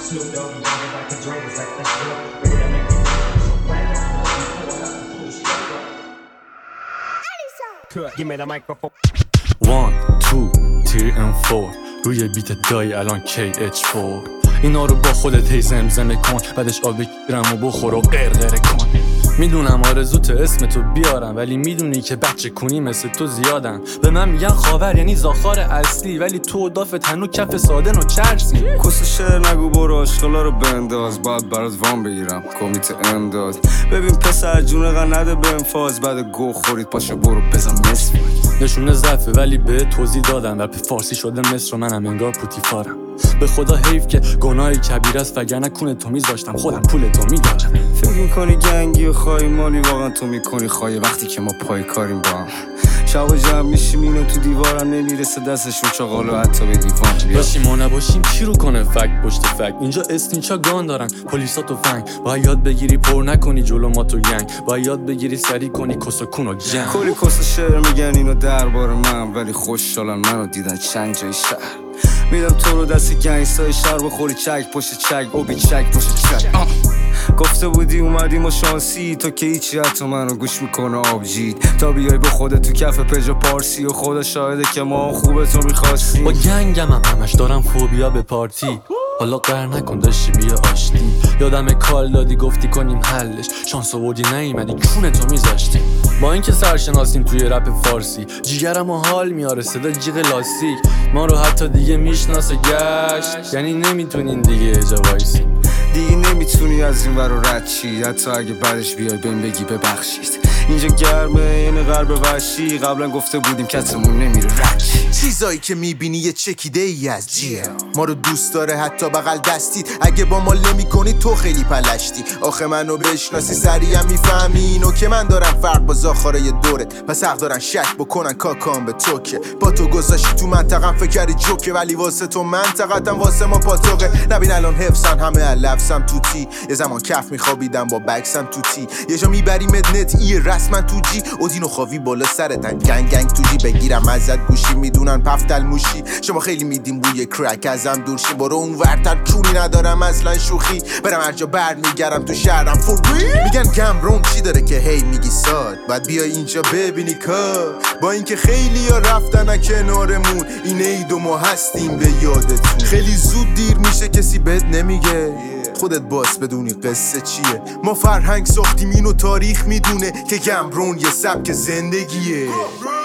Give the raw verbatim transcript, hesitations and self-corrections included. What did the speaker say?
Snoop Dogg, you talking like the joint is like let's go. Ready to make me so brand new. Give me the microphone. one, two, three and four روی بیت دایی الان کی اچ فور اینا رو با خودت هی زمزمه کن بعدش آب بگیرم و بخور و قرقره کن میدونم آرزوت اسم تو بیارم ولی میدونی که بچه کنی مثل تو زیادن به من میگن خاور یعنی زاخار اصلی ولی تو دافت هنو کف سادن و چرسی کس شعر نگو برو عشقلا رو بنداز باید برات وام بگیرم کمیته امداد ببین پسر جون نده به انفاز بعد گو خورید پاشو برو بزن مصر نشونه ضعفه ولی به توضیح دادم رپ فارسی شده مصر و منم انگار پوتیفارم به خدا حیف که گناهی کبیر است وگرنه کونه تو میذاشتم خودم پول تو میدارم فکر میکنی گنگی و خواهی مالی واقعا تو میکنی خواهی وقتی که ما پای کاریم با هم شب جمع میشیم اینو تو دیوارم نمیرسه دستشون چاقالو حتی به دیوان باشیم ما نباشیم کی رو کنه فک پشت فک اینجا استینچا گان دارن پلیسا تو فنگ باید یاد بگیری پر نکنی جلو ما تو گنگ باید یاد بگیری سری کنی کس و کون و جنگ کلی کس شعر میگن اینو دربار من ولی خوشحالن منو دیدن چند جای شهر میدم تو رو دست گنگستای شهر بخوری چک پشت چک اوبی چک پشت چک گفته بودی اومدیم و شانسی تو که هیچی حتی منو گوش میکنه آبجید تا بیای به خودت تو کف پجا پارسی و خدا شاهده که ما خوبه تو میخواستی با گنگم هم همش دارم فوبیا به پارتی حالا قهر نکن داشتی بیا آشتی یادم کال دادی گفتی کنیم حلش شانس آوردی نیومدی کونه تو میذاشتی با اینکه سرشناسیم توی رپ فارسی جیگرم و حال میاره صدا جیغ لاستیک ما رو حتی دیگه میشناسه گشت یعنی نمیتونین دیگه اجا وایسی دیگه نمیتونی از این ور و رد چی حتی اگه بعدش بیای بهم بگی ببخشید اینجا گرمه این غرب وحشی قبلا گفته بودیم کتمون نمیره رد چیزایی که میبینی یه چکیده ای از جیه ما رو دوست داره حتی بغل دستید اگه با ما نمی کنی تو خیلی پلشتی آخه منو بشناسی سریعم میفهمی اینو که من دارم فرق با زاخاره دورت پس حق دارن شک بکنن کاکام به تو که با تو گذاشتی تو منطقم فکر کردی جوکه ولی واسه تو منطقتم واسه ما پاتوقه نبین الان حفظن همه علفسم تو تی یه زمان کف میخوابیدم با بکسم تو تی یه جا میبریم نت ای رسما تو جی اودینو خواوی بالا سرتن گنگ گنگ تو جی بگیرم ازت گوشی میدونن پفتل موشی شما خیلی میدیم بوی کرک ازم دورشی برو اون ورتر کونی ندارم اصلا شوخی برم هر جا بر میگرم تو شهرم فور میگن گمرون چی داره که هی میگی ساد بعد بیای اینجا ببینی کار با اینکه خیلی ها رفتن کنارمون این عید و ما هستیم به یادتون خیلی زود دیر میشه کسی بهت نمیگه خودت باس بدونی قصه چیه ما فرهنگ ساختیم اینو تاریخ میدونه که گمرون یه سبک زندگیه